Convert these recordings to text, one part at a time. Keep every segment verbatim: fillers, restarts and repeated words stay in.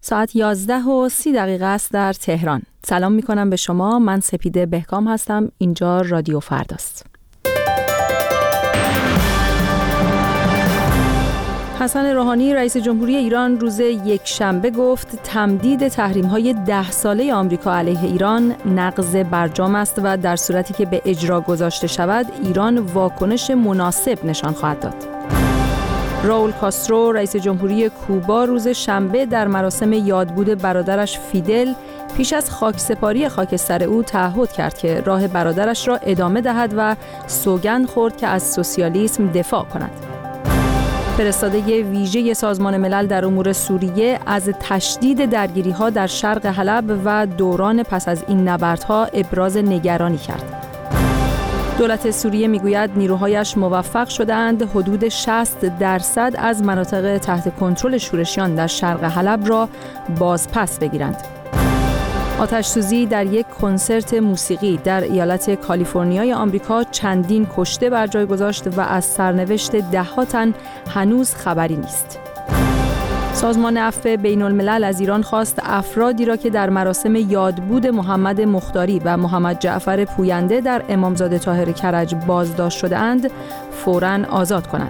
ساعت یازده و سی دقیقه است در تهران. سلام می کنم به شما. من سپیده بهکام هستم. اینجا رادیو فرداست. حسن روحانی رئیس جمهوری ایران روز یکشنبه گفت تمدید تحریم‌های ده ساله آمریکا علیه ایران نقض برجام است و در صورتی که به اجرا گذاشته شود ایران واکنش مناسب نشان خواهد داد. راول کاسترو رئیس جمهوری کوبا روز شنبه در مراسم یادبود برادرش فیدل پیش از خاکسپاری خاکستر او تعهد کرد که راه برادرش را ادامه دهد و سوگند خورد که از سوسیالیسم دفاع کند. فرستاده ویژه سازمان ملل در امور سوریه از تشدید درگیری‌ها در شرق حلب و دوران پس از این نبردها ابراز نگرانی کرد. دولت سوریه میگوید نیروهایش موفق شدند حدود شصت درصد از مناطق تحت کنترل شورشیان در شرق حلب را بازپس بگیرند. آتش‌سوزی در یک کنسرت موسیقی در ایالت کالیفرنیای آمریکا چندین کشته بر جای گذاشت و از سرنوشت ده‌ها تن هنوز خبری نیست. سازمان عفو بین‌الملل از ایران خواست افرادی را که در مراسم یادبود محمد مختاری و محمد جعفر پوینده در امامزاده طاهر کرج بازداشت شده‌اند فوراً آزاد کند.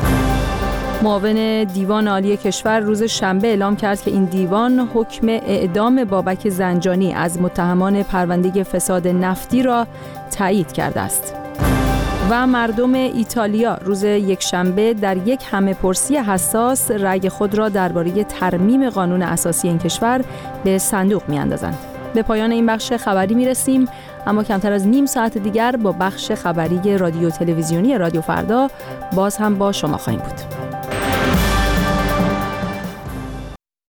معاون دیوان عالی کشور روز شنبه اعلام کرد که این دیوان حکم اعدام بابک زنجانی از متهمان پرونده فساد نفتی را تایید کرده است. و مردم ایتالیا روز یکشنبه در یک همه‌پرسی حساس رأی خود را درباره ترمیم قانون اساسی این کشور به صندوق می‌اندازند. به پایان این بخش خبری می‌رسیم، اما کمتر از نیم ساعت دیگر با بخش خبری رادیو تلویزیونی رادیو فردا باز هم با شما خواهیم بود.